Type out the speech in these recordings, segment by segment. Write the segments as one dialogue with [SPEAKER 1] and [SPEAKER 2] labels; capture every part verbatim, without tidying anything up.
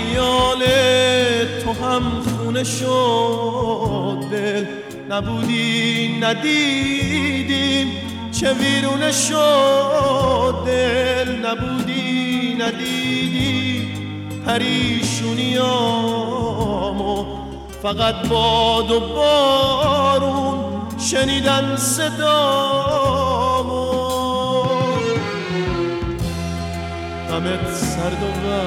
[SPEAKER 1] خیال تو هم خونه شد دل، نبودی ندیدیم چه ویرونه شد دل، نبودی ندیدی پریشونیامو، فقط باد و بارون شنیدن صدامو. غمت سرد و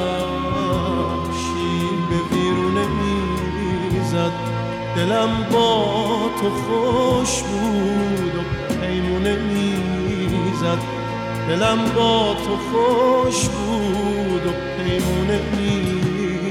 [SPEAKER 1] وحشی به ویرونه میزد، دلم با تو خوش بود و پیمونه میزد، دلم با تو خوش بود و پیمونه میزد.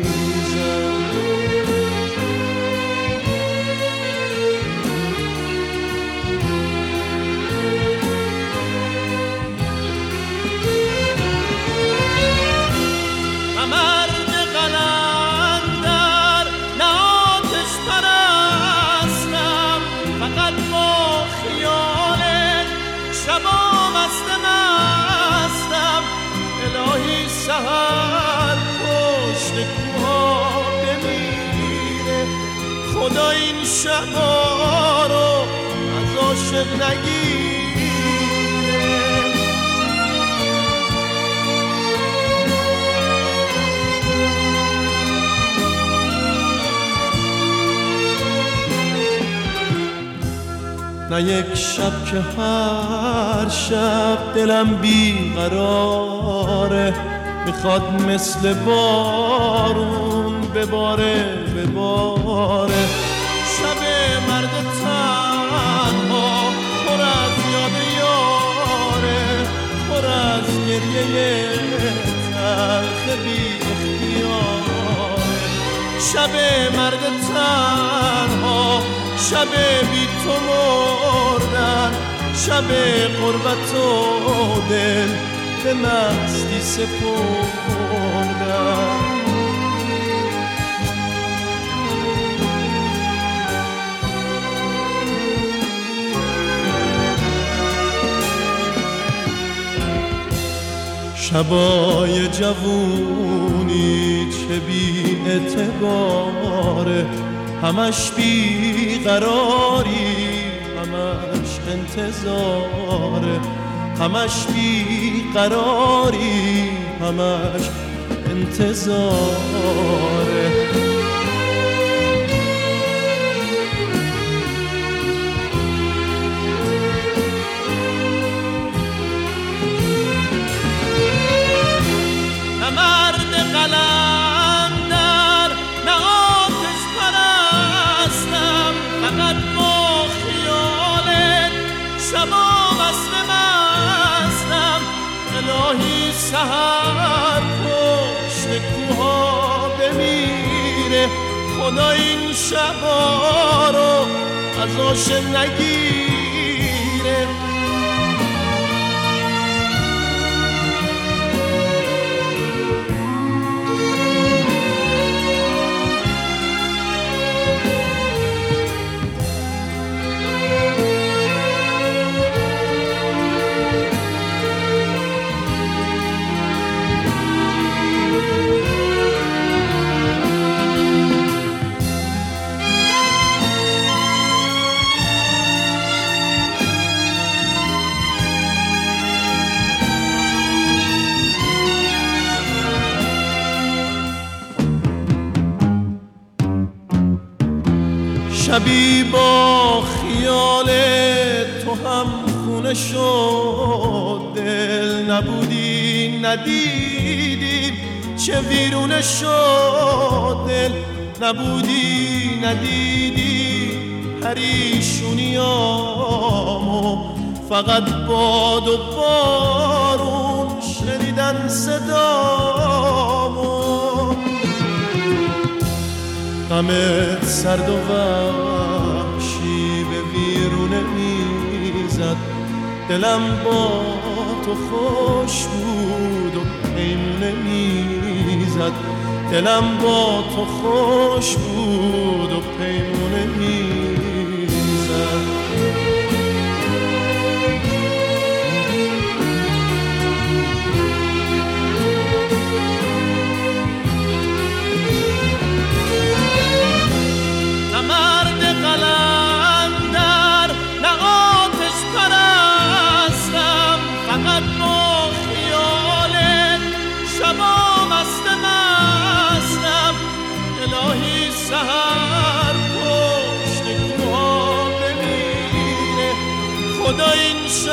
[SPEAKER 1] سهر پشت کوها بمیره، خدا این شبا رو از عاشق نگیره. نه یک شب که هر شب دلم بیقراره، میخواد مثل بارون بباره بباره. شب مرد تنها پر از یاد یاره، پر از گریه تلخ بی اختیاره. شب مرد تنها، شب بی تو مردن، شب غربت و دل به مستی سپردم. شبای جوونی چه بی اعتباره، همش بی قراری، همش انتظاره، همش بی قراری، همش انتظاره. نه مرد قلندر نه آتش پرستم، فقط با خیالت شبا وصل مستم. الهی سهر پشت کوها بمیره، خدا این شبا رو از عاشق نگیره. شبی با خیال تو هم خونه شد دل، نبودی ندیدی چه ویرونه شد دل، نبودی ندیدی پریشونیامو، فقط باد و بارون شنیدن صدامو. غمت سرد و وحشی به ویرونه میزد، دلم با تو خوش بود و پیمونه میزد، دلم با تو خوش بود و پیمونه میزد.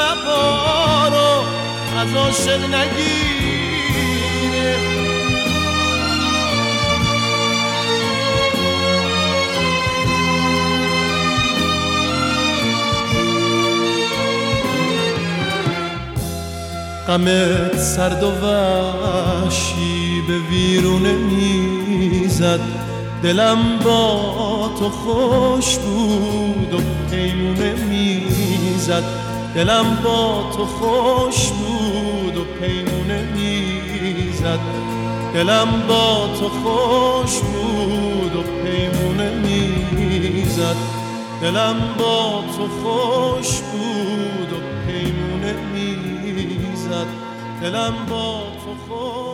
[SPEAKER 1] لبا رو از عاشق نگیره. غمت سرد و وحشی به ویرونه میزد، دلم با تو خوش بود و پیمونه میزد. دلم با تو خوش بود و پیمونه میزد. دلم با تو خوش بود و پیمونه میزد. دلم با تو خوش بود و پیمونه میزد. دلم با تو خوش